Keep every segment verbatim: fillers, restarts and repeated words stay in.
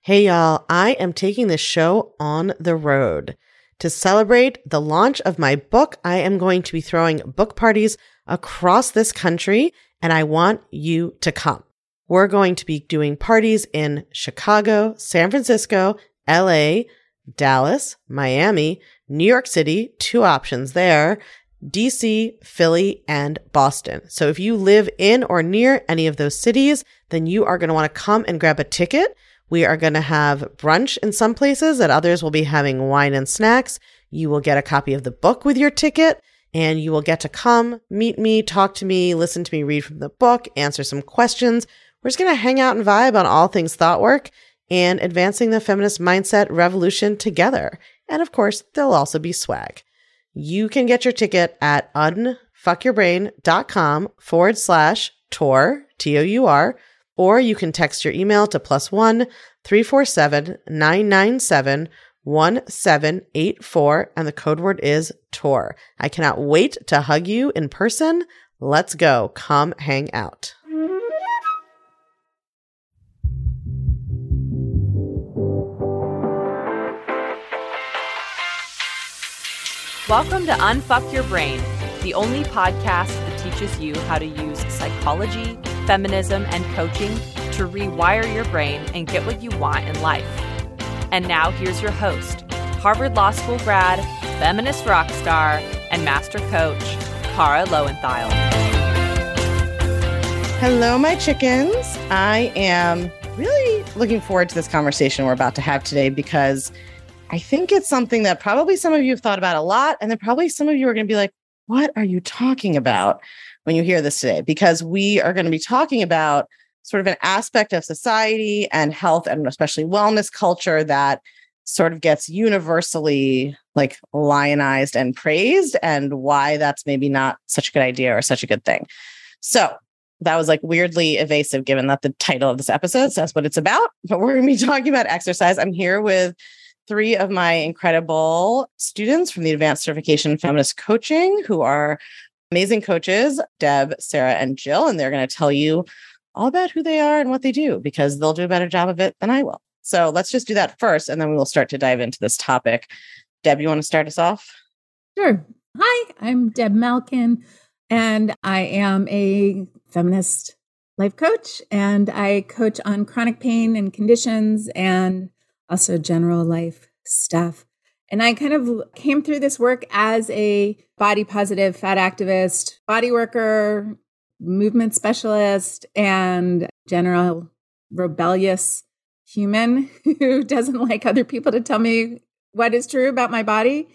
Hey y'all, I am taking this show on the road. To celebrate the launch of my book, I am going to be throwing book parties across this country, and I want you to come. We're going to be doing parties in Chicago, San Francisco, L A, Dallas, Miami, New York City, two options there, D C, Philly, and Boston. So if you live in or near any of those cities, then you are going to want to come and grab a ticket. We are going to have brunch in some places, at others we'll be having wine and snacks. You will get a copy of the book with your ticket, and you will get to come, meet me, talk to me, listen to me read from the book, answer some questions. We're just going to hang out and vibe on all things thought work and advancing the feminist mindset revolution together. And of course, there'll also be swag. You can get your ticket at unfuckyourbrain.com forward slash tour, T O U R, or you can text your email to plus one three four seven nine nine seven one seven eight four, and the code word is tour. I cannot wait to hug you in person. Let's go. Come hang out. Welcome to Unfuck Your Brain, the only podcast that teaches you how to use psychology, feminism, and coaching to rewire your brain and get what you want in life. And now here's your host, Harvard Law School grad, feminist rock star, and master coach, Kara Loewentheil. Hello, my chickens. I am really looking forward to this conversation we're about to have today because I think it's something that probably some of you have thought about a lot, and then probably some of you are going to be like, what are you talking about when you hear this today? Because we are going to be talking about sort of an aspect of society and health and especially wellness culture that sort of gets universally like lionized and praised, and why that's maybe not such a good idea or such a good thing. So that was like weirdly evasive given that the title of this episode says what it's about, but we're going to be talking about exercise. I'm here with three of my incredible students from the Advanced Certification in Feminist Coaching, who are amazing coaches, Deb, Sarah, and Jill, and they're going to tell you all about who they are and what they do because they'll do a better job of it than I will. So let's just do that first, and then we will start to dive into this topic. Deb, you want to start us off? Sure. Hi, I'm Deb Malkin, and I am a feminist life coach, and I coach on chronic pain and conditions and also general life stuff. And I kind of came through this work as a body positive fat activist, body worker, movement specialist, and general rebellious human who doesn't like other people to tell me what is true about my body.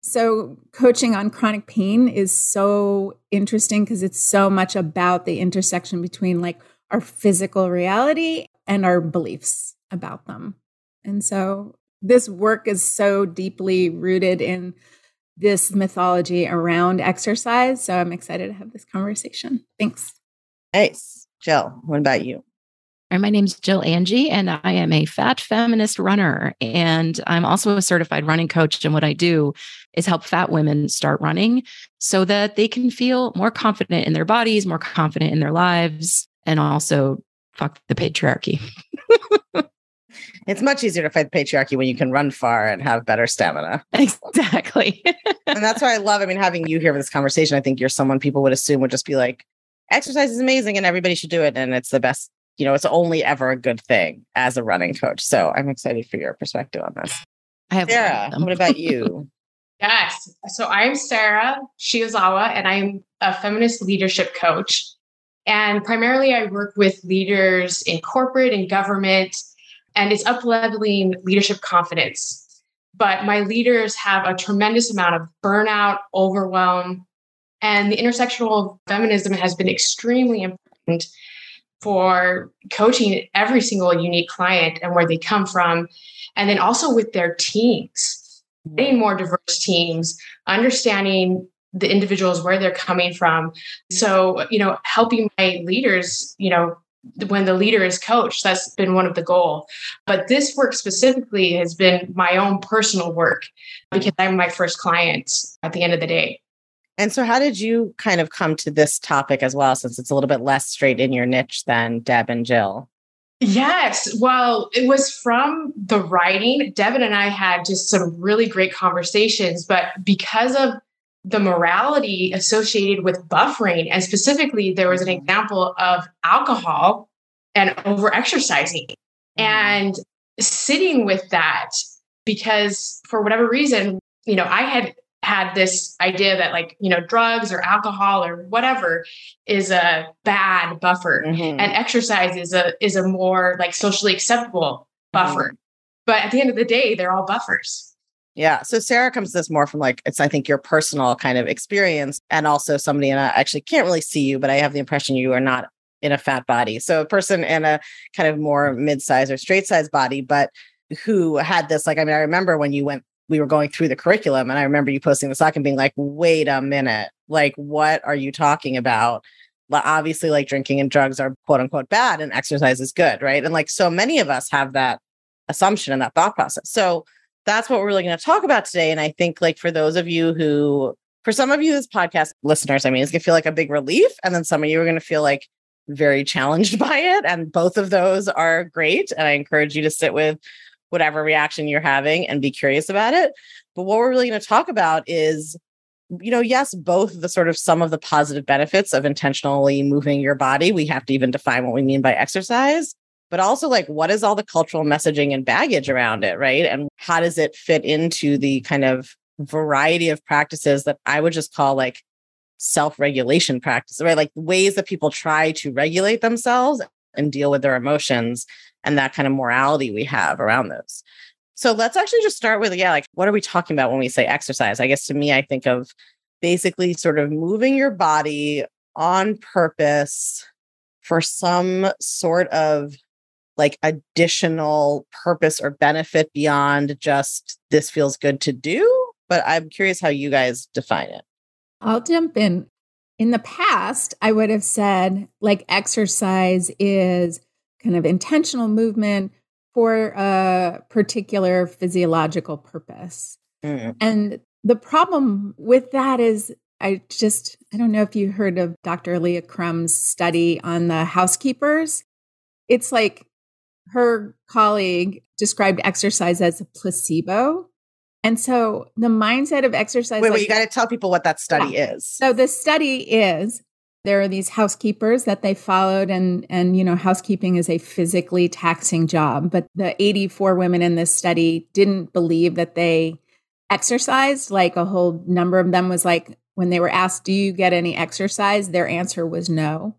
So coaching on chronic pain is so interesting because it's so much about the intersection between like our physical reality and our beliefs about them. And so this work is so deeply rooted in this mythology around exercise. So I'm excited to have this conversation. Thanks. Nice. Jill, what about you? My name's Jill Angie, and I am a fat feminist runner. And I'm also a certified running coach. And what I do is help fat women start running so that they can feel more confident in their bodies, more confident in their lives, and also fuck the patriarchy. It's much easier to fight the patriarchy when you can run far and have better stamina. Exactly. And that's why I love, I mean, having you here for this conversation. I think you're someone people would assume would just be like, exercise is amazing and everybody should do it. And it's the best, you know, it's only ever a good thing as a running coach. So I'm excited for your perspective on this. I have Sarah, what about you? Yes. So I'm Sarah Shiozawa, and I'm a feminist leadership coach. And primarily I work with leaders in corporate and government, and it's up-leveling leadership confidence. But my leaders have a tremendous amount of burnout, overwhelm, and the intersectional feminism has been extremely important for coaching every single unique client and where they come from. And then also with their teams, getting more diverse teams, understanding the individuals, where they're coming from. So, you know, helping my leaders, you know, when the leader is coached, that's been one of the goals. But this work specifically has been my own personal work because I'm my first client at the end of the day. And so how did you kind of come to this topic as well, since it's a little bit less straight in your niche than Deb and Jill? Yes. Well, it was from the writing. Devin and I had just some really great conversations, but because of the morality associated with buffering, and specifically, there was an example of alcohol and over exercising mm-hmm. and sitting with that, because for whatever reason, you know, I had had this idea that like, you know, drugs or alcohol or whatever is a bad buffer mm-hmm. and exercise is a, is a more like socially acceptable buffer. Mm-hmm. But at the end of the day, they're all buffers. Yeah. So Sarah comes to this more from like, it's, I think, your personal kind of experience, and also somebody, and I actually can't really see you, but I have the impression you are not in a fat body. So a person in a kind of more mid-size or straight size body, but who had this, like, I mean, I remember when you went, we were going through the curriculum, and I remember you posting this doc and being like, wait a minute, like, what are you talking about? Well, obviously, like, drinking and drugs are quote unquote bad and exercise is good, right? And like, so many of us have that assumption and that thought process. So that's what we're really going to talk about today. And I think, like, for those of you who, for some of you as podcast listeners, I mean, it's going to feel like a big relief. And then some of you are going to feel like very challenged by it. And both of those are great. And I encourage you to sit with whatever reaction you're having and be curious about it. But what we're really going to talk about is, you know, yes, both the sort of some of the positive benefits of intentionally moving your body. We have to even define what we mean by exercise, but also like, what is all the cultural messaging and baggage around it, right? And how does it fit into the kind of variety of practices that I would just call like self-regulation practices, right? Like ways that people try to regulate themselves and deal with their emotions, and that kind of morality we have around those. So let's actually just start with, yeah, like, what are we talking about when we say exercise? I guess to me, I think of basically sort of moving your body on purpose for some sort of like additional purpose or benefit beyond just this feels good to do. But I'm curious how you guys define it. I'll jump in. In the past, I would have said like exercise is kind of intentional movement for a particular physiological purpose. Mm. And the problem with that is I just, I don't know if you heard of Doctor Leah Crum's study on the housekeepers. It's like her colleague described exercise as a placebo. And so the mindset of exercise. Wait, like, wait, you got to tell people what that study yeah. is. So the study is, there are these housekeepers that they followed, and, and, you know, housekeeping is a physically taxing job. But the eighty-four women in this study didn't believe that they exercised. Like a whole number of them was like, when they were asked, do you get any exercise? Their answer was no.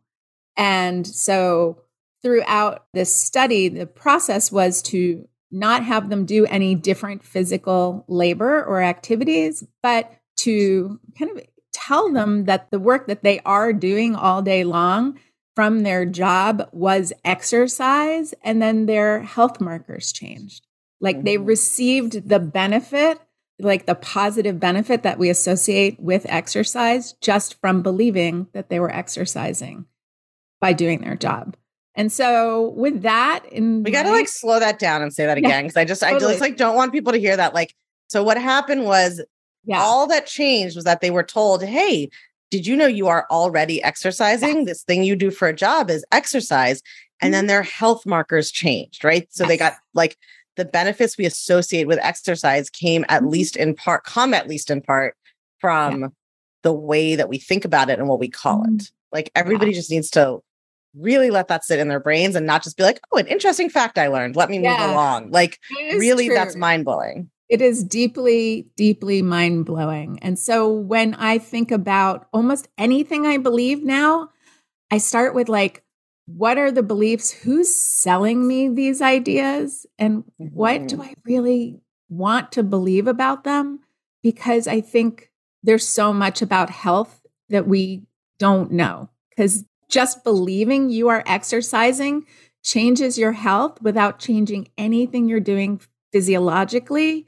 And so throughout this study, the process was to not have them do any different physical labor or activities, but to kind of tell them that the work that they are doing all day long from their job was exercise, and then their health markers changed. Like mm-hmm. they received the benefit, like the positive benefit that we associate with exercise just from believing that they were exercising by doing their job. And so with that, in we got to like slow that down and say that again. Cause I just, totally. I just like don't want people to hear that. Like, so what happened was yeah. all that changed was that they were told, hey, did you know you are already exercising? Yes. This thing you do for a job is exercise. And mm-hmm. then their health markers changed, right? So yes. they got like the benefits we associate with exercise came at mm-hmm. least in part, come at least in part from yeah. the way that we think about it and what we call mm-hmm. it. Like everybody yeah. just needs to really let that sit in their brains and not just be like, oh, an interesting fact I learned. Let me move yeah. along. Like really, true. That's mind blowing. It is deeply, deeply mind blowing. And so when I think about almost anything I believe now, I start with like, what are the beliefs? Who's selling me these ideas? And mm-hmm. what do I really want to believe about them? Because I think there's so much about health that we don't know. Because just believing you are exercising changes your health without changing anything you're doing physiologically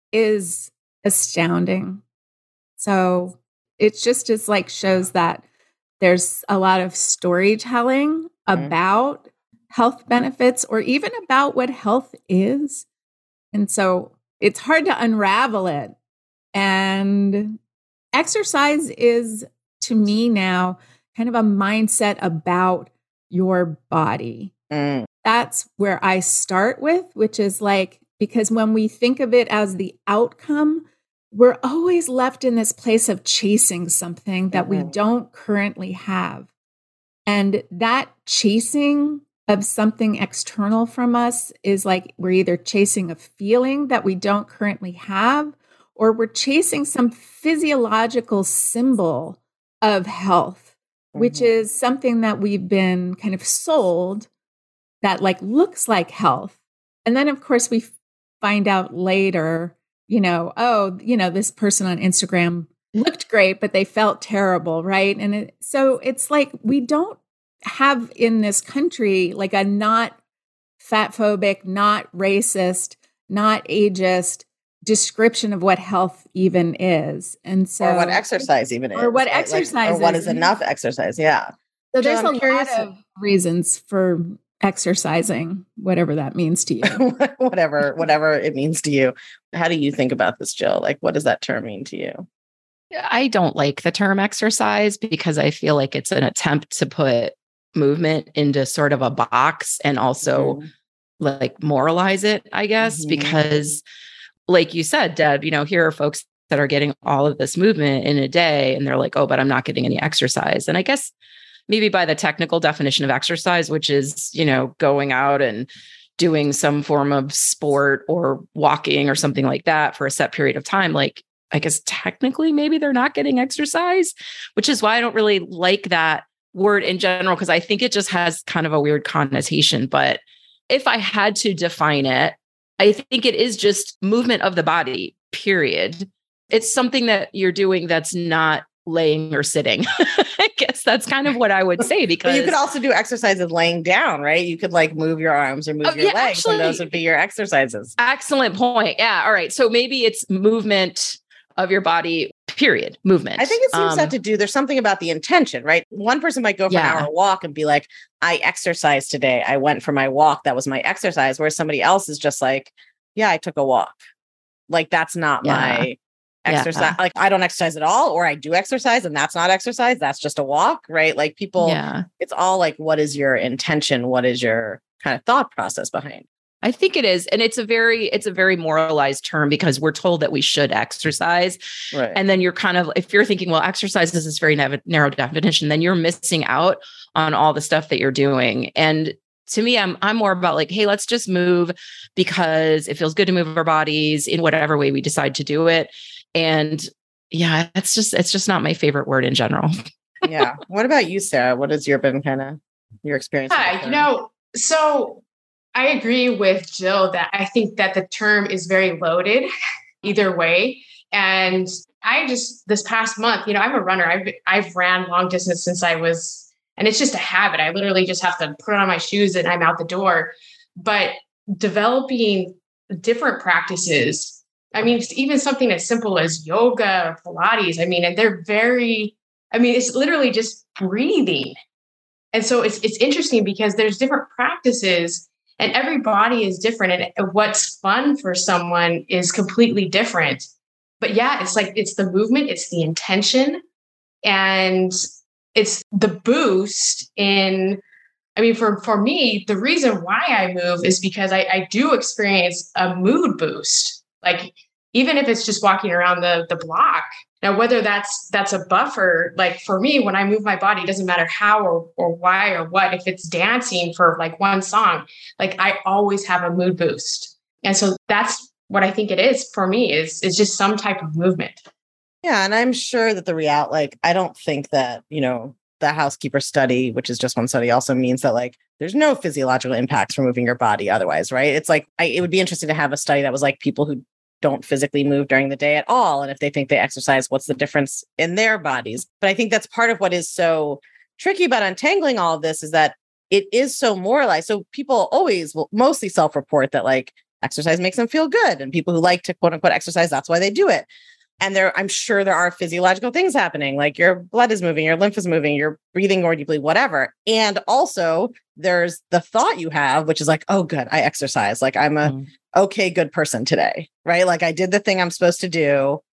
is astounding. So it's just as like shows that there's a lot of storytelling mm-hmm. about health benefits or even about what health is. And so it's hard to unravel it. And exercise is, to me now, kind of a mindset about your body. Mm. that's where I start with, which is like, because when we think of it as the outcome, we're always left in this place of chasing something that mm-hmm. we don't currently have. And that chasing of something external from us is like we're either chasing a feeling that we don't currently have, or we're chasing some physiological symbol of health, mm-hmm. which is something that we've been kind of sold that like looks like health. And then, of course, we find out later, you know, oh, you know, this person on Instagram looked great, but they felt terrible, right? And it, so it's like we don't have in this country like a not fat phobic, not racist, not ageist description of what health even is. And so, or what exercise even is, or what right? exercise like, or is. what is enough exercise. Yeah. So there's so a lot of reasons for exercising, whatever that means to you. whatever, whatever it means to you. How do you think about this, Jill? Like, what does that term mean to you? I don't like the term exercise because I feel like it's an attempt to put movement into sort of a box and also mm-hmm. like moralize it, I guess, mm-hmm. because like you said, Deb, you know, here are folks that are getting all of this movement in a day and they're like, oh, but I'm not getting any exercise. And I guess maybe by the technical definition of exercise, which is, you know, going out and doing some form of sport or walking or something like that for a set period of time, like, I guess technically maybe they're not getting exercise, which is why I don't really like that word in general, because I think it just has kind of a weird connotation. But if I had to define it, I think it is just movement of the body, period. It's something that you're doing that's not laying or sitting. I guess that's kind of what I would say, because but you could also do exercises laying down, right? You could like move your arms or move oh, your yeah, legs, actually, and those would be your exercises. Excellent point. Yeah. All right. So maybe it's movement of your body, period. Movement. I think it seems um, to have to do, there's something about the intention, right? One person might go for yeah. an hour walk and be like, I exercised today. I went for my walk. That was my exercise. Whereas somebody else is just like, yeah, I took a walk. Like, that's not yeah. my exercise. Yeah. Like, I don't exercise at all, or I do exercise and that's not exercise. That's just a walk, right? Like people, yeah. it's all like, what is your intention? What is your kind of thought process behind? I think it is. And it's a very, it's a very moralized term because we're told that we should exercise. Right. And then you're kind of, if you're thinking, well, exercise is this very nav- narrow definition, then you're missing out on all the stuff that you're doing. And to me, I'm, I'm more about like, hey, let's just move because it feels good to move our bodies in whatever way we decide to do it. And yeah, it's just, it's just not my favorite word in general. Yeah. What about you, Sarah? What has your been kind of your experience? Hi, you know, so I agree with Jill that I think that the term is very loaded either way. And I just, this past month, you know, I'm a runner. I've, I've ran long distance since I was, and it's just a habit. I literally just have to put on my shoes and I'm out the door. But developing different practices, I mean, even something as simple as yoga or Pilates, I mean, and they're very, I mean, it's literally just breathing. And so it's it's interesting because there's different practices and every body is different. And what's fun for someone is completely different. But yeah, it's like, it's the movement, it's the intention, and it's the boost in, I mean, for, for me, the reason why I move is because I, I do experience a mood boost. Like, even if it's just walking around the, the block. Now, whether that's that's a buffer, like for me, when I move my body, it doesn't matter how or, or why or what. If it's dancing for like one song, like I always have a mood boost. And so that's what I think it is for me, is, is just some type of movement. Yeah. And I'm sure that the reality, like, I don't think that, you know, the housekeeper study, which is just one study, also means that like there's no physiological impacts from moving your body otherwise, right? It's like, I, it would be interesting to have a study that was like people who don't physically move during the day at all. And if they think they exercise, what's the difference in their bodies? But I think that's part of what is so tricky about untangling all of this, is that it is so moralized. So people always will mostly self-report that like exercise makes them feel good. And people who like to quote unquote exercise, that's why they do it. And there, I'm sure there are physiological things happening, like your blood is moving, your lymph is moving, you're breathing more deeply, whatever. And also there's the thought you have, which is like, oh, good, I exercise. Like I'm a mm. okay, good person today, right? Like I did the thing I'm supposed to do.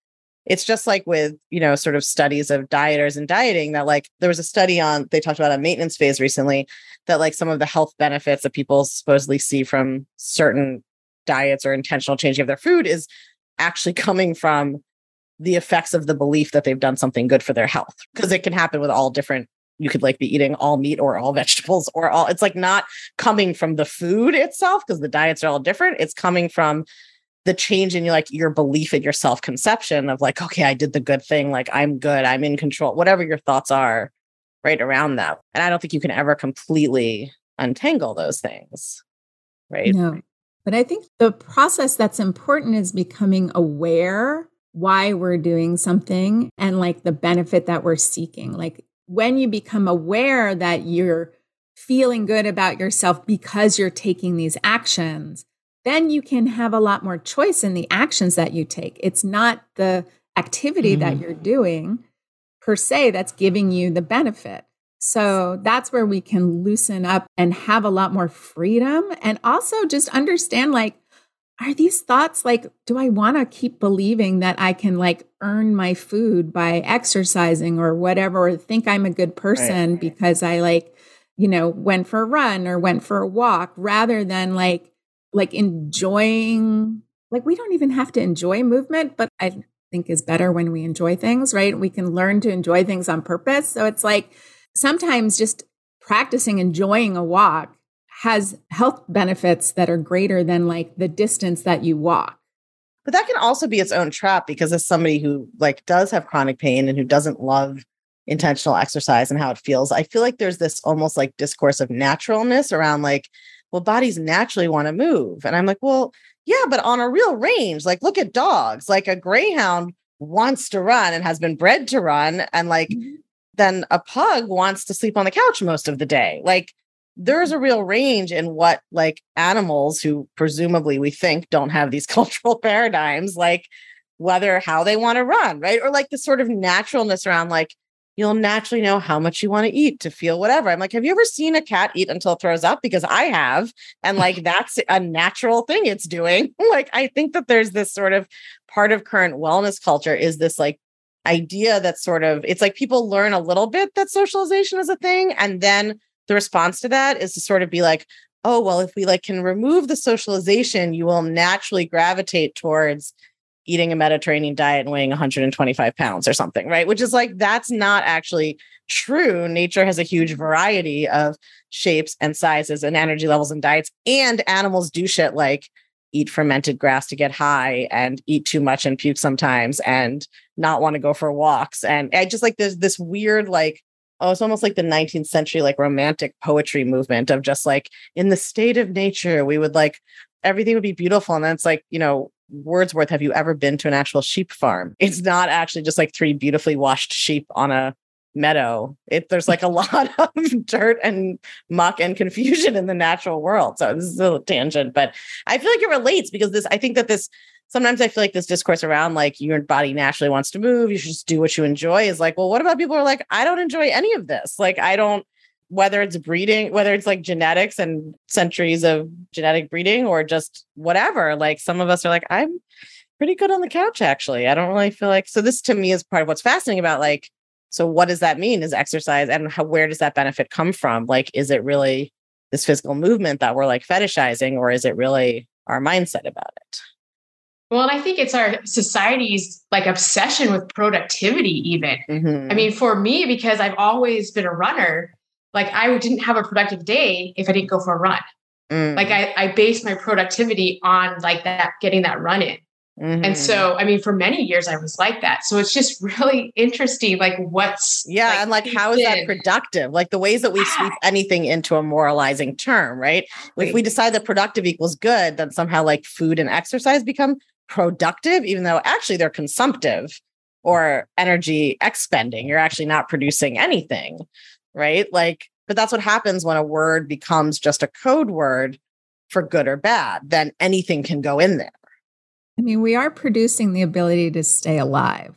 it's just like with, you know, sort of studies of dieters and dieting that like there was a study on, they talked about a maintenance phase recently that like some of the health benefits that people supposedly see from certain diets or intentional changing of their food is actually coming from the effects of the belief that they've done something good for their health. Because it can happen with all different, you could like be eating all meat or all vegetables or all, it's like not coming from the food itself because the diets are all different. It's coming from the change in like your belief in your self-conception of like, okay, I did the good thing. Like I'm good. I'm in control, whatever your thoughts are right around that. And I don't think you can ever completely untangle those things. Right. No, but I think the process that's important is becoming aware why we're doing something and like the benefit that we're seeking. Like when you become aware that you're feeling good about yourself because you're taking these actions, then you can have a lot more choice in the actions that you take. It's not the activity mm-hmm. that you're doing per se that's giving you the benefit. So that's where we can loosen up and have a lot more freedom and also just understand like, are these thoughts like, do I want to keep believing that I can like earn my food by exercising or whatever, or think I'm a good person right. because I like, you know, went for a run or went for a walk rather than like, like enjoying, like we don't even have to enjoy movement, but I think is better when we enjoy things, right? We can learn to enjoy things on purpose. So it's like sometimes just practicing enjoying a walk has health benefits that are greater than like the distance that you walk. But that can also be its own trap because as somebody who like does have chronic pain and who doesn't love intentional exercise and how it feels, I feel like there's this almost like discourse of naturalness around like, well, bodies naturally want to move. And I'm like, well, yeah, but on a real range, like look at dogs, like a greyhound wants to run and has been bred to run. And like, mm-hmm. then a pug wants to sleep on the couch most of the day. Like there's a real range in what like animals who presumably we think don't have these cultural paradigms, like whether how they want to run, right? Or like the sort of naturalness around like, you'll naturally know how much you want to eat to feel whatever. I'm like, have you ever seen a cat eat until it throws up? Because I have. And like, that's a natural thing it's doing. Like, I think that there's this sort of part of current wellness culture is this like idea that sort of, it's like people learn a little bit that socialization is a thing. And then the response to that is to sort of be like, oh, well, if we like can remove the socialization, you will naturally gravitate towards eating a Mediterranean diet and weighing one hundred twenty-five pounds or something, right? Which is like, that's not actually true. Nature has a huge variety of shapes and sizes and energy levels and diets. And animals do shit like eat fermented grass to get high and eat too much and puke sometimes and not want to go for walks. And I just like, there's this weird, like, oh, it's almost like the nineteenth century, like romantic poetry movement of just like in the state of nature, we would like, everything would be beautiful. And then it's like, you know, Wordsworth, have you ever been to an actual sheep farm? It's not actually just like three beautifully washed sheep on a meadow. It there's like a lot of dirt and muck and confusion in the natural world. So this is a tangent, but I feel like it relates because this, I think that this, sometimes I feel like this discourse around like your body naturally wants to move, you should just do what you enjoy is like, well, what about people who are like, I don't enjoy any of this. Like, I don't, whether it's breeding, whether it's like genetics and centuries of genetic breeding or just whatever, like some of us are like, I'm pretty good on the couch, actually. I don't really feel like, so this to me is part of what's fascinating about like, so what does that mean is exercise and how, where does that benefit come from? Like, is it really this physical movement that we're like fetishizing or is it really our mindset about it? Well, and I think it's our society's like obsession with productivity even. Mm-hmm. I mean, for me, because I've always been a runner, like I didn't have a productive day if I didn't go for a run. Mm. Like I, I based my productivity on like that, getting that run in. Mm-hmm. And so, I mean, for many years I was like that. So it's just really interesting, like what's yeah. Like, and like, how is in. that productive? Like the ways that we sweep anything into a moralizing term, right? right? If we decide that productive equals good, then somehow like food and exercise become productive, even though actually they're consumptive or energy expending. You're actually not producing anything. Right? Like, but that's what happens when a word becomes just a code word for good or bad. Then anything can go in there. I mean, we are producing the ability to stay alive.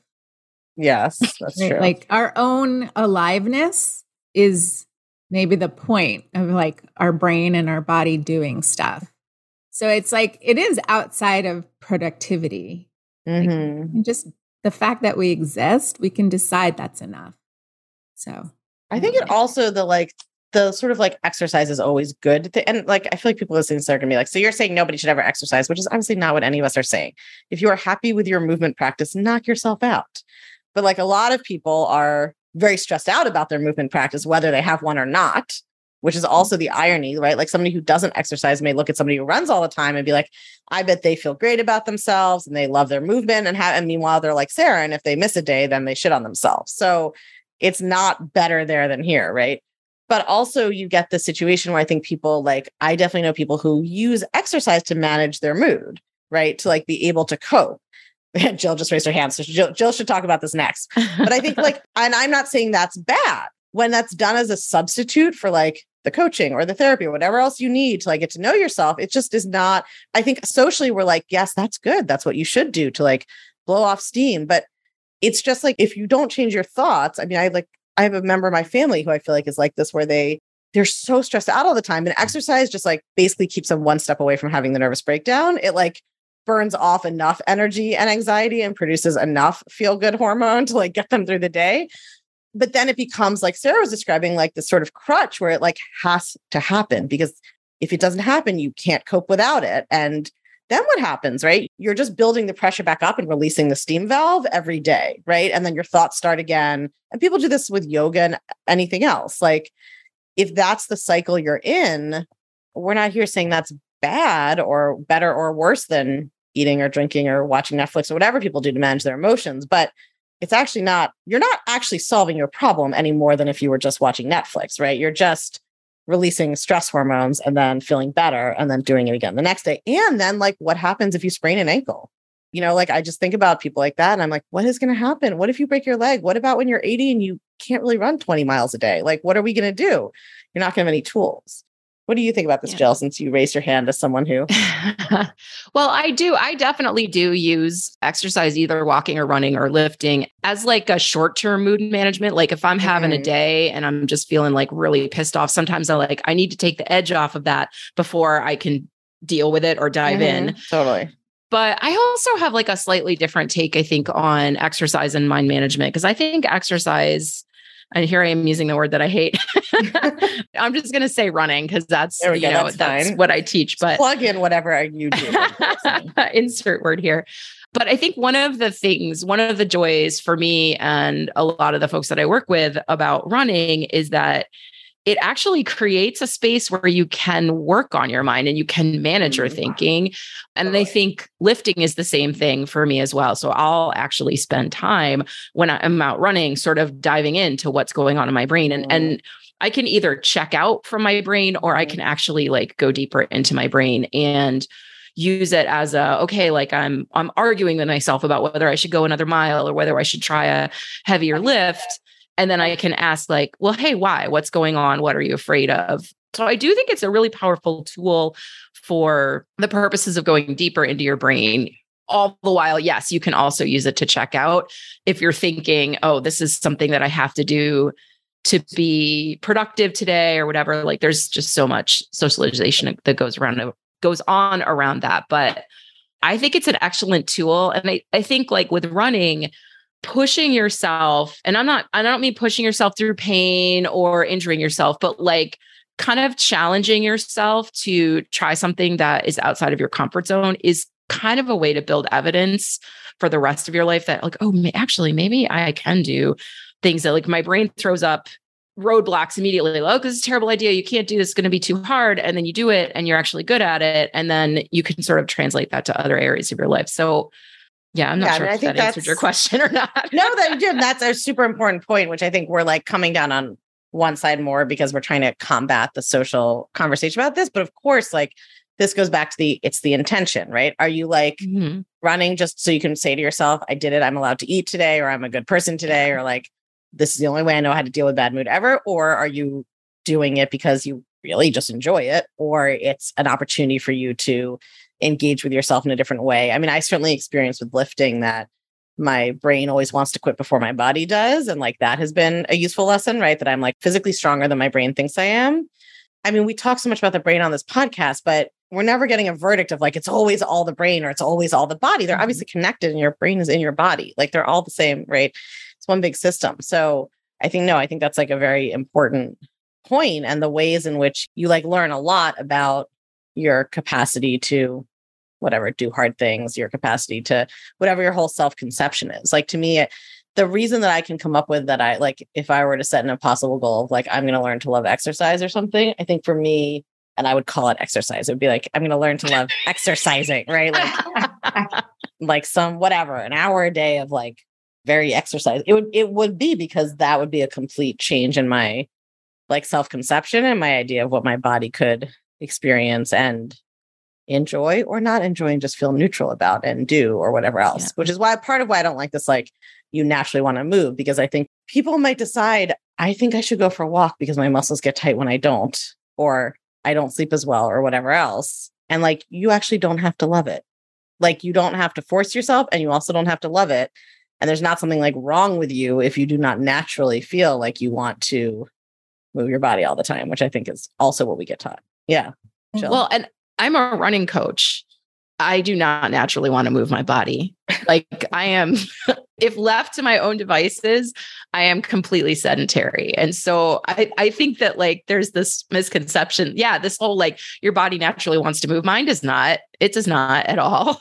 Yes, that's right? true. Like our own aliveness is maybe the point of like our brain and our body doing stuff. So it's like, it is outside of productivity. Mm-hmm. Like, just the fact that we exist, we can decide that's enough. So I think it also the like the sort of like exercise is always good. Th- and like, I feel like people listening to this are going to be like, so you're saying nobody should ever exercise, which is obviously not what any of us are saying. If you are happy with your movement practice, knock yourself out. But like a lot of people are very stressed out about their movement practice, whether they have one or not, which is also the irony, right? Like somebody who doesn't exercise may look at somebody who runs all the time and be like, I bet they feel great about themselves and they love their movement. And, ha- and meanwhile, they're like Sarah. And if they miss a day, then they shit on themselves. So it's not better there than here, right? But also you get the situation where I think people like, I definitely know people who use exercise to manage their mood, right? To like be able to cope. Jill just raised her hand. So Jill, Jill should talk about this next. But I think like, and I'm not saying that's bad when that's done as a substitute for like the coaching or the therapy or whatever else you need to like get to know yourself. It just is not, I think socially we're like, yes, that's good. That's what you should do to like blow off steam. But it's just like, if you don't change your thoughts, I mean, I like, I have a member of my family who I feel like is like this, where they, they're so stressed out all the time. And exercise just like basically keeps them one step away from having the nervous breakdown. It like burns off enough energy and anxiety and produces enough feel good hormone to like get them through the day. But then it becomes like Sarah was describing, like this sort of crutch where it like has to happen, because if it doesn't happen, you can't cope without it. And then what happens, right? You're just building the pressure back up and releasing the steam valve every day, right? And then your thoughts start again. And people do this with yoga and anything else. Like if that's the cycle you're in, we're not here saying that's bad or better or worse than eating or drinking or watching Netflix or whatever people do to manage their emotions. But it's actually not, you're not actually solving your problem any more than if you were just watching Netflix, right? You're just releasing stress hormones and then feeling better and then doing it again the next day. And then like, what happens if you sprain an ankle? You know, like I just think about people like that and I'm like, what is going to happen? What if you break your leg? What about when you're eighty and you can't really run twenty miles a day? Like, what are we going to do? You're not going to have any tools. What do you think about this, yeah. Jill, since you raised your hand as someone who? Well, I do. I definitely do use exercise, either walking or running or lifting, as like a short-term mood management. Like if I'm having mm-hmm. a day and I'm just feeling like really pissed off, sometimes I like, I need to take the edge off of that before I can deal with it or dive mm-hmm. in. Totally. But I also have like a slightly different take, I think, on exercise and mind management, because I think exercise, and here I am using the word that I hate. I'm just going to say running, because that's, you go, know, that's, that's what I teach. But plug in whatever you do. Insert word here. But I think one of the things, one of the joys for me and a lot of the folks that I work with about running is that it actually creates a space where you can work on your mind and you can manage your thinking. And I think lifting is the same thing for me as well. So I'll actually spend time when I'm out running, sort of diving into what's going on in my brain. And, and I can either check out from my brain, or I can actually like go deeper into my brain and use it as a, okay, like I'm, I'm arguing with myself about whether I should go another mile or whether I should try a heavier lift. And then I can ask like, well, hey, why? What's going on? What are you afraid of? So I do think it's a really powerful tool for the purposes of going deeper into your brain. All the while, yes, you can also use it to check out. If you're thinking, oh, this is something that I have to do to be productive today or whatever, like there's just so much socialization that goes around, goes on around that. But I think it's an excellent tool. And I, I think like with running, pushing yourself, and I'm not, I don't mean pushing yourself through pain or injuring yourself, but like kind of challenging yourself to try something that is outside of your comfort zone is kind of a way to build evidence for the rest of your life that like, oh, actually, maybe I can do things that like my brain throws up roadblocks immediately. Like, oh, this is a terrible idea. You can't do this. It's going to be too hard. And then you do it and you're actually good at it. And then you can sort of translate that to other areas of your life. So yeah, I'm not yeah, sure I mean, if I think that answered your question or not. No, that you did. That's a super important point, which I think we're like coming down on one side more because we're trying to combat the social conversation about this. But of course, like this goes back to the, it's the intention, right? Are you like mm-hmm. running just so you can say to yourself, I did it, I'm allowed to eat today, or I'm a good person today, or like, this is the only way I know how to deal with bad mood ever? Or are you doing it because you really just enjoy it, or it's an opportunity for you to engage with yourself in a different way? I mean, I certainly experienced with lifting that my brain always wants to quit before my body does. And like, that has been a useful lesson, right? That I'm like physically stronger than my brain thinks I am. I mean, we talk so much about the brain on this podcast, but we're never getting a verdict of like, it's always all the brain or it's always all the body. They're mm-hmm. obviously connected and your brain is in your body. Like they're all the same, right? It's one big system. So I think, no, I think that's like a very important point, and the ways in which you like learn a lot about your capacity to whatever, do hard things, your capacity to whatever your whole self-conception is. Like to me, the reason that I can come up with that, I like, if I were to set an impossible goal of like, I'm going to learn to love exercise or something, I think for me, and I would call it exercise. It would be like, I'm going to learn to love exercising, right? Like, like some, whatever, an hour a day of like very exercise. It would, it would be because that would be a complete change in my like self-conception and my idea of what my body could experience and enjoy or not enjoy and just feel neutral about and do or whatever else, yeah. Which is why part of why I don't like this, like you naturally want to move, because I think people might decide, I think I should go for a walk because my muscles get tight when I don't, or I don't sleep as well or whatever else. And like, you actually don't have to love it. Like you don't have to force yourself and you also don't have to love it. And there's not something like wrong with you if you do not naturally feel like you want to move your body all the time, which I think is also what we get taught. Yeah. Jill. Well, and I'm a running coach. I do not naturally want to move my body. Like I am, if left to my own devices, I am completely sedentary. And so I, I think that like, there's this misconception. Yeah. This whole, like your body naturally wants to move. Mine does not, it does not at all.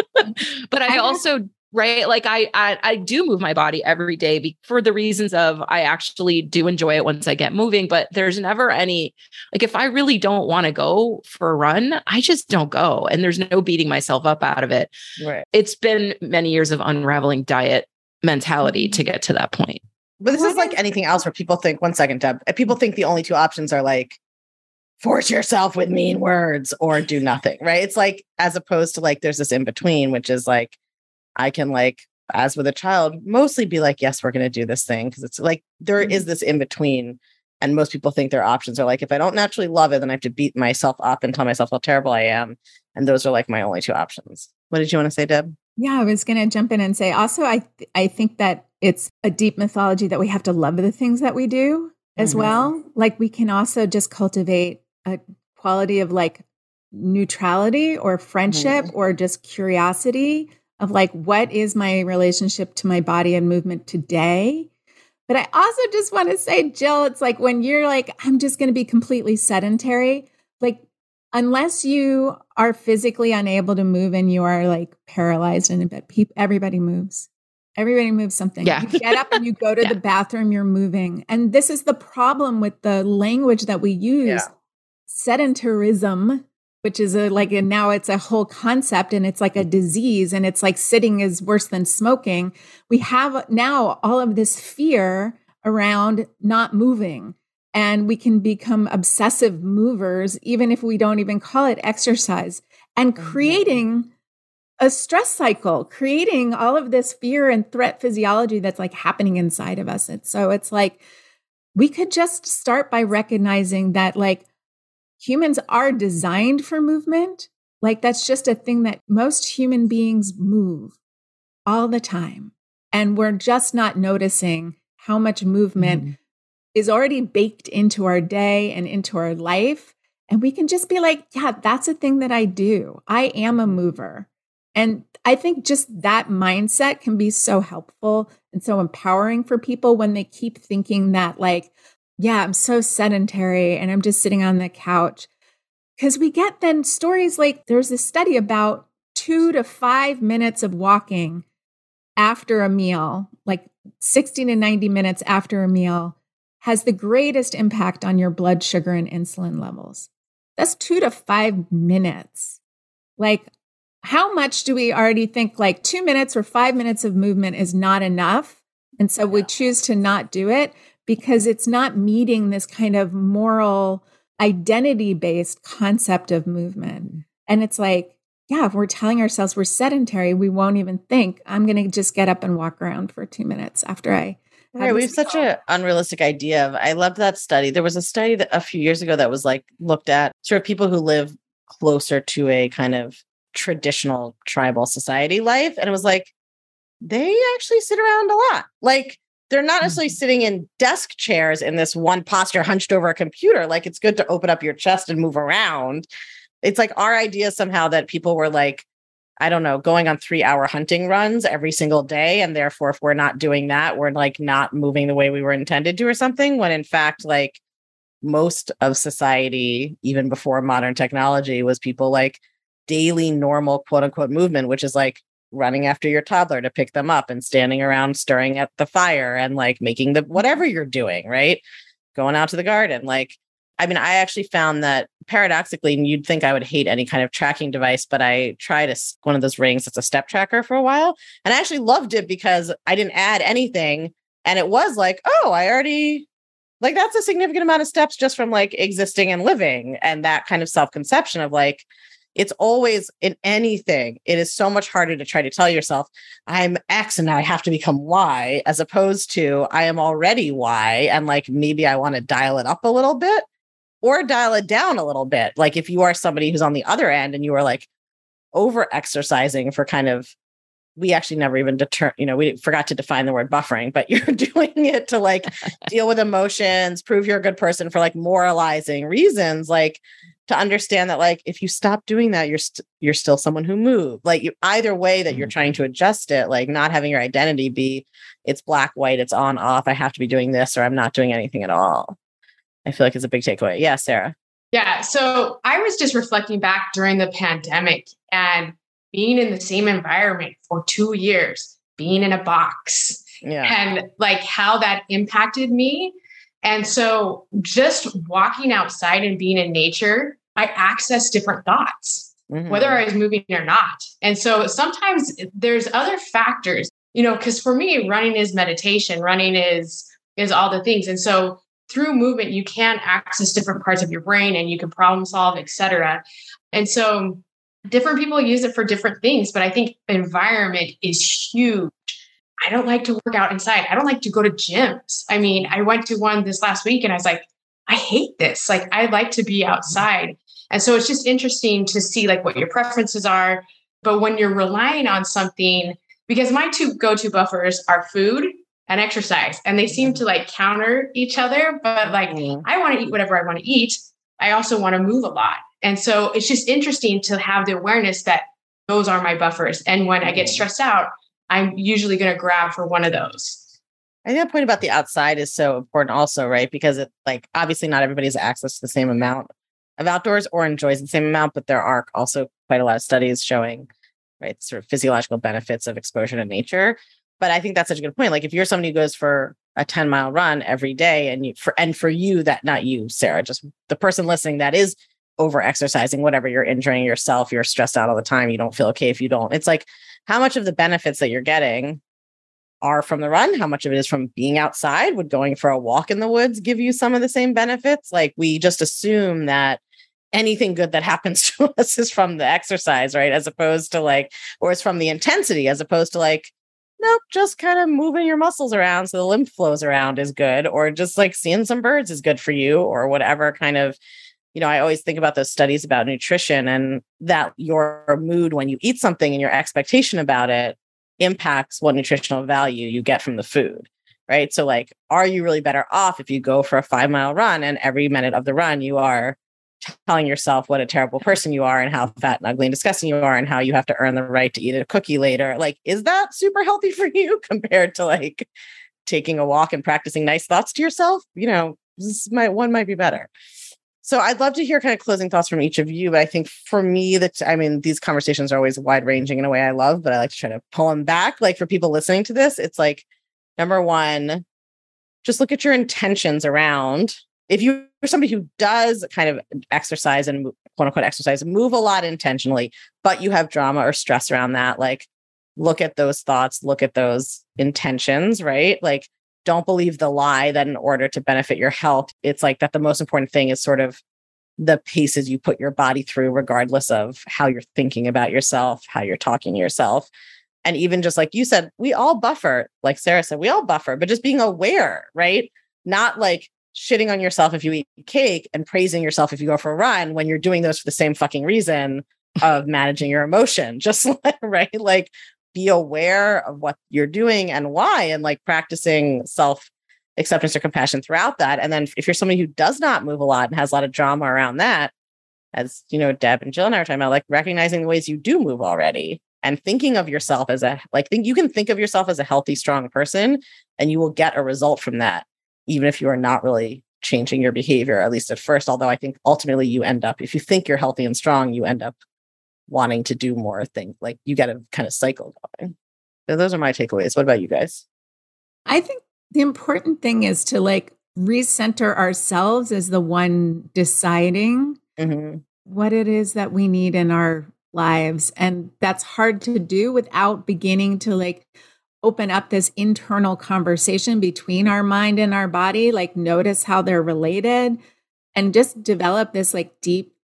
But I also, right. Like I, I, I do move my body every day be, for the reasons of, I actually do enjoy it once I get moving, but there's never any, like, if I really don't want to go for a run, I just don't go. And there's no beating myself up out of it. Right. It's been many years of unraveling diet mentality to get to that point. But this is like anything else where people think, one second, Deb, people think the only two options are like, force yourself with mean words or do nothing. Right. It's like, as opposed to like, there's this in between, which is like, I can like, as with a child, mostly be like, yes, we're going to do this thing. Cause it's like, there mm-hmm. is this in between. And most people think their options are like, if I don't naturally love it, then I have to beat myself up and tell myself how terrible I am. And those are like my only two options. What did you want to say, Deb? Yeah, I was going to jump in and say also, I, th- I think that it's a deep mythology that we have to love the things that we do as mm-hmm. well. Like we can also just cultivate a quality of like neutrality or friendship mm-hmm. or just curiosity of like, what is my relationship to my body and movement today? But I also just want to say, Jill, it's like when you're like, I'm just going to be completely sedentary, like unless you are physically unable to move and you are like paralyzed in a bed, people, everybody moves. Everybody moves something. Yeah. You get up and you go to yeah. the bathroom, you're moving. And this is the problem with the language that we use. Yeah. Sedentarism, which is a, like, and now it's a whole concept and it's like a disease and it's like sitting is worse than smoking. We have now all of this fear around not moving, and we can become obsessive movers, even if we don't even call it exercise, and creating a stress cycle, creating all of this fear and threat physiology that's like happening inside of us. And so it's like, we could just start by recognizing that like, humans are designed for movement. Like that's just a thing that most human beings move all the time. And we're just not noticing how much movement mm. is already baked into our day and into our life. And we can just be like, yeah, that's a thing that I do. I am a mover. And I think just that mindset can be so helpful and so empowering for people when they keep thinking that like, yeah, I'm so sedentary and I'm just sitting on the couch. Because we get then stories like there's a study about two to five minutes of walking after a meal, like sixty to ninety minutes after a meal, has the greatest impact on your blood sugar and insulin levels. That's two to five minutes. Like, how much do we already think like two minutes or five minutes of movement is not enough? And so we choose to not do it because it's not meeting this kind of moral identity-based concept of movement. And it's like, yeah, if we're telling ourselves we're sedentary, we won't even think, I'm going to just get up and walk around for two minutes after I Right, we have such an unrealistic idea of, I loved that study. There was a study that a few years ago that was like looked at sort of people who live closer to a kind of traditional tribal society life. And it was like, they actually sit around a lot. Like they're not necessarily mm-hmm. sitting in desk chairs in this one posture hunched over a computer. Like it's good to open up your chest and move around. It's like our idea somehow that people were like, I don't know, going on three hour hunting runs every single day. And therefore, if we're not doing that, we're like not moving the way we were intended to or something. When in fact, like most of society, even before modern technology, was people like daily normal quote unquote movement, which is like running after your toddler to pick them up and standing around stirring at the fire and like making the whatever you're doing, right? Going out to the garden. Like, I mean, I actually found that paradoxically, and you'd think I would hate any kind of tracking device, but I tried a, one of those rings that's a step tracker for a while. And I actually loved it because I didn't add anything. And it was like, oh, I already, like, that's a significant amount of steps just from like existing and living. And that kind of self-conception of like, it's always in anything. It is so much harder to try to tell yourself, I'm X and now I have to become Y, as opposed to I am already Y. And like, maybe I want to dial it up a little bit. Or dial it down a little bit. Like if you are somebody who's on the other end and you are like over exercising for kind of, we actually never even deter, you know, we forgot to define the word buffering, but you're doing it to like deal with emotions, prove you're a good person for like moralizing reasons, like to understand that like if you stop doing that, you're st- you're still someone who moved. Like you, either way that you're trying to adjust it, like not having your identity be it's black, white, it's on, off, I have to be doing this or I'm not doing anything at all. I feel like it's a big takeaway. Yeah, Sarah. Yeah. So I was just reflecting back during the pandemic and being in the same environment for two years, being in a box yeah. and like how that impacted me. And so just walking outside and being in nature, I access different thoughts, mm-hmm. whether I was moving or not. And so sometimes there's other factors, you know, because for me, running is meditation, running is, is all the things. And so through movement, you can access different parts of your brain and you can problem solve, et cetera. And so different people use it for different things, but I think environment is huge. I don't like to work out inside. I don't like to go to gyms. I mean, I went to one this last week and I was like, I hate this. Like, I like to be outside. And so it's just interesting to see like what your preferences are. But when you're relying on something, because my two go-to buffers are food and exercise, and they seem to like counter each other, but like, mm-hmm. I want to eat whatever I want to eat. I also want to move a lot. And so it's just interesting to have the awareness that those are my buffers. And when I get stressed out, I'm usually going to grab for one of those. I think that point about the outside is so important also, right? Because it like, obviously not everybody has access to the same amount of outdoors or enjoys the same amount, but there are also quite a lot of studies showing, right, sort of physiological benefits of exposure to nature. But I think that's such a good point. Like if you're somebody who goes for a ten mile run every day and you for and for you that not you, Sarah, just the person listening that is over exercising, whatever, you're injuring yourself, you're stressed out all the time, you don't feel okay if you don't. It's like how much of the benefits that you're getting are from the run? How much of it is from being outside? Would going for a walk in the woods give you some of the same benefits? Like we just assume that anything good that happens to us is from the exercise, right? As opposed to like, or it's from the intensity, as opposed to like, nope, just kind of moving your muscles around so the lymph flows around is good, or just like seeing some birds is good for you, or whatever kind of, you know, I always think about those studies about nutrition and that your mood when you eat something and your expectation about it impacts what nutritional value you get from the food, right? So like, are you really better off if you go for a five mile run and every minute of the run you are telling yourself what a terrible person you are and how fat and ugly and disgusting you are and how you have to earn the right to eat a cookie later? Like, is that super healthy for you compared to like taking a walk and practicing nice thoughts to yourself? You know, this might, one might be better. So I'd love to hear kind of closing thoughts from each of you. But I think for me, that I mean, these conversations are always wide ranging in a way I love, but I like to try to pull them back. Like for people listening to this, it's like, number one, just look at your intentions around. If you're somebody who does kind of exercise and quote unquote exercise, move a lot intentionally, but you have drama or stress around that, like look at those thoughts, look at those intentions, right? Like, don't believe the lie that in order to benefit your health, it's like that the most important thing is sort of the paces you put your body through, regardless of how you're thinking about yourself, how you're talking to yourself. And even just like you said, we all buffer, like Sarah said, we all buffer, but just being aware, right? Not like shitting on yourself if you eat cake and praising yourself if you go for a run when you're doing those for the same fucking reason of managing your emotion. Just like, right? Like, be aware of what you're doing and why, and like practicing self acceptance or compassion throughout that. And then if you're somebody who does not move a lot and has a lot of drama around that, as you know, Deb and Jill and I were talking about, like recognizing the ways you do move already and thinking of yourself as a, like, think you can think of yourself as a healthy, strong person, and you will get a result from that, even if you are not really changing your behavior, at least at first. Although I think ultimately you end up, if you think you're healthy and strong, you end up wanting to do more things. Like you get a kind of cycle going. So those are my takeaways. What about you guys? I think the important thing is to like recenter ourselves as the one deciding mm-hmm. what it is that we need in our lives. And that's hard to do without beginning to like open up this internal conversation between our mind and our body, like notice how they're related and just develop this like deep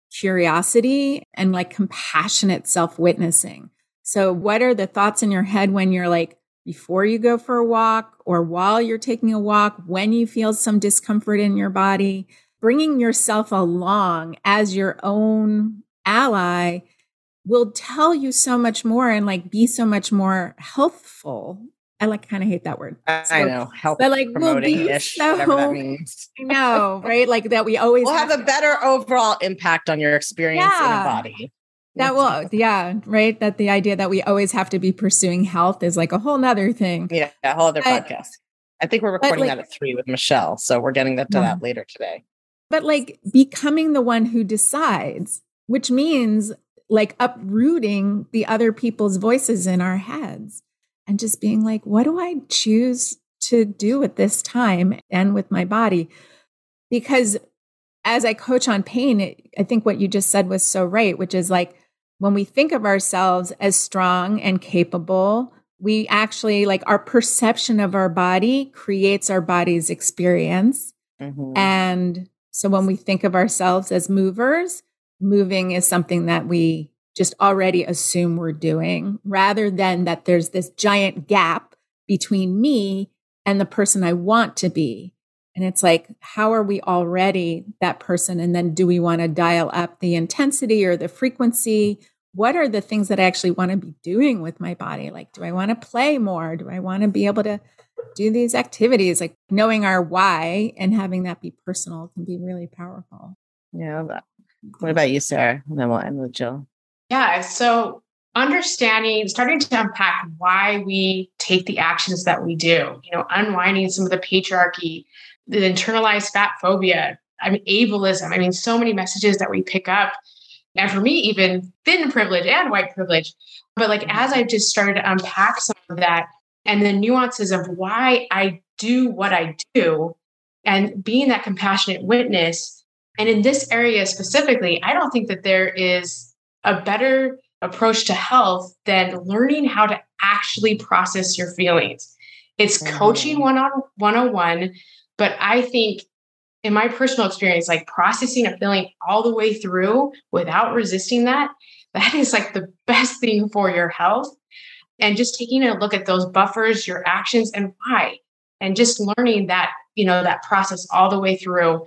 curiosity and like compassionate self-witnessing. So what are the thoughts in your head when you're like, before you go for a walk or while you're taking a walk, when you feel some discomfort in your body, bringing yourself along as your own ally will tell you so much more and like be so much more healthful. I like kind of hate that word. I so, know, health but like we'll be ish, so, whatever that means. I know, right? Like that we always will have, have a better overall impact on your experience yeah. in a body. That will, yeah, right. That the idea that we always have to be pursuing health is like a whole nother thing. Yeah, a whole other but, podcast. I think we're recording like, that at three with Michelle, so we're getting that to yeah. that later today. But like becoming the one who decides, which means like uprooting the other people's voices in our heads and just being like, what do I choose to do at this time and with my body? Because as I coach on pain, it, I think what you just said was so right, which is like, when we think of ourselves as strong and capable, we actually like our perception of our body creates our body's experience. Mm-hmm. And so when we think of ourselves as movers, moving is something that we just already assume we're doing, rather than that there's this giant gap between me and the person I want to be. And it's like, how are we already that person? And then do we want to dial up the intensity or the frequency? What are the things that I actually want to be doing with my body? Like, do I want to play more? Do I want to be able to do these activities? Like knowing our why and having that be personal can be really powerful. Yeah. What about you, Sarah? And then we'll end with Jill. Yeah. So understanding, starting to unpack why we take the actions that we do, you know, unwinding some of the patriarchy, the internalized fat phobia, I mean, ableism. I mean, so many messages that we pick up. And for me, even thin privilege and white privilege. But like, as I just started to unpack some of that and the nuances of why I do what I do and being that compassionate witness. And in this area specifically, I don't think that there is a better approach to health than learning how to actually process your feelings. It's mm-hmm. coaching one on one on one. But I think in my personal experience, like processing a feeling all the way through without resisting that, that is like the best thing for your health. And just taking a look at those buffers, your actions and why, and just learning that, you know, that process all the way through.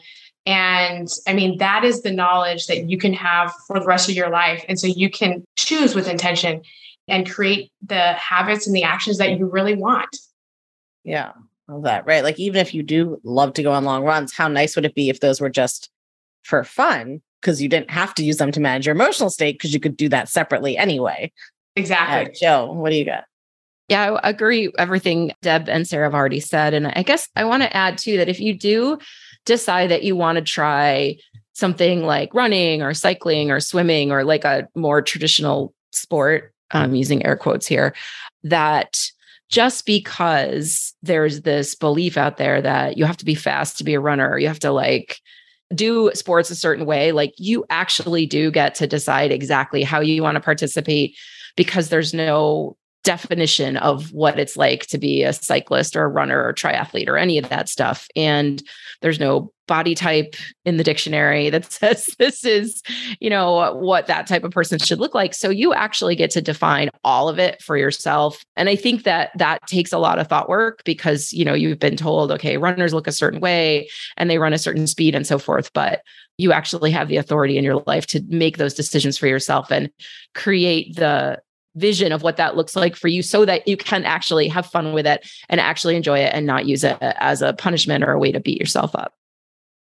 And I mean, that is the knowledge that you can have for the rest of your life. And so you can choose with intention and create the habits and the actions that you really want. Yeah. Love that, right? Like, even if you do love to go on long runs, how nice would it be if those were just for fun? Because you didn't have to use them to manage your emotional state, because you could do that separately anyway. Exactly. Uh, Jill, what do you got? Yeah, I agree. Everything Deb and Sarah have already said. And I guess I want to add too, that if you do decide that you want to try something like running or cycling or swimming or like a more traditional sport, I'm using air quotes here, that just because there's this belief out there that you have to be fast to be a runner, you have to like do sports a certain way, like you actually do get to decide exactly how you want to participate, because there's no definition of what it's like to be a cyclist or a runner or triathlete or any of that stuff. And there's no body type in the dictionary that says this is, you know, what that type of person should look like. So you actually get to define all of it for yourself. And I think that that takes a lot of thought work, because, you know, you've been told, okay, runners look a certain way and they run a certain speed and so forth, but you actually have the authority in your life to make those decisions for yourself and create the vision of what that looks like for you, so that you can actually have fun with it and actually enjoy it and not use it as a punishment or a way to beat yourself up.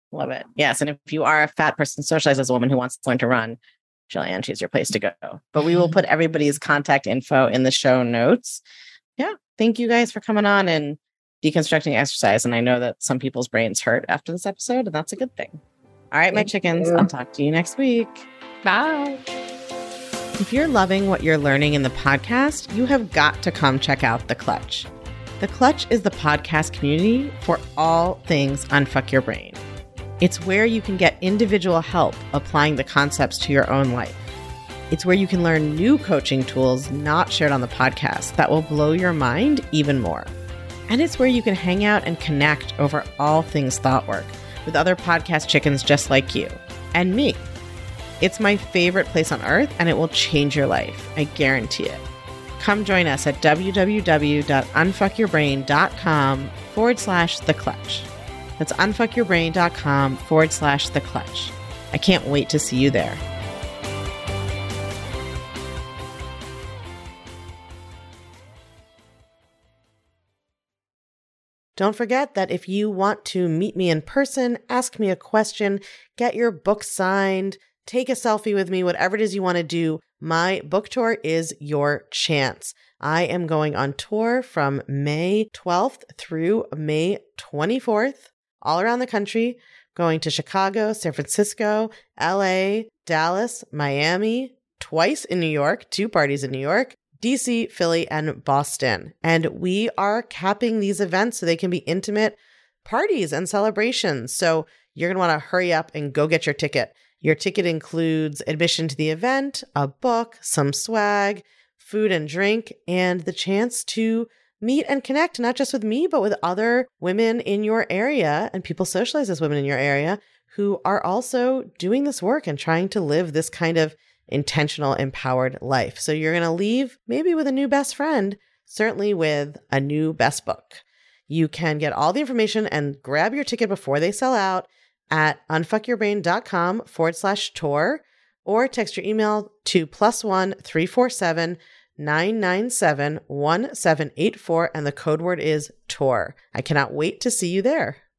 Love it. Yes. And if you are a fat person socialized as a woman who wants to learn to run, Jill Angie is your place to go. But we will put everybody's contact info in the show notes. Yeah. Thank you guys for coming on and deconstructing exercise. And I know that some people's brains hurt after this episode, and that's a good thing. All right, my chickens, I'll talk to you next week. Bye. If you're loving what you're learning in the podcast, you have got to come check out The Clutch. The Clutch is the podcast community for all things Unfuck Your Brain. It's where you can get individual help applying the concepts to your own life. It's where you can learn new coaching tools not shared on the podcast that will blow your mind even more. And it's where you can hang out and connect over all things thought work with other podcast chickens just like you and me. It's my favorite place on earth, and it will change your life. I guarantee it. Come join us at www.unfuckyourbrain.com forward slash the clutch. That's unfuckyourbrain.com forward slash the clutch. I can't wait to see you there. Don't forget that if you want to meet me in person, ask me a question, get your book signed, take a selfie with me, whatever it is you want to do, my book tour is your chance. I am going on tour from May twelfth through May twenty-fourth, all around the country, going to Chicago, San Francisco, L A, Dallas, Miami, twice in New York, two parties in New York, D C, Philly, and Boston. And we are capping these events so they can be intimate parties and celebrations. So you're going to want to hurry up and go get your ticket. Your ticket includes admission to the event, a book, some swag, food and drink, and the chance to meet and connect, not just with me, but with other women in your area and people socialized as women in your area who are also doing this work and trying to live this kind of intentional, empowered life. So you're going to leave maybe with a new best friend, certainly with a new best book. You can get all the information and grab your ticket before they sell out at unfuckyourbrain.com forward slash tour, or text your email to plus one three four seven nine nine seven one seven eight four, and the code word is tour. I cannot wait to see you there.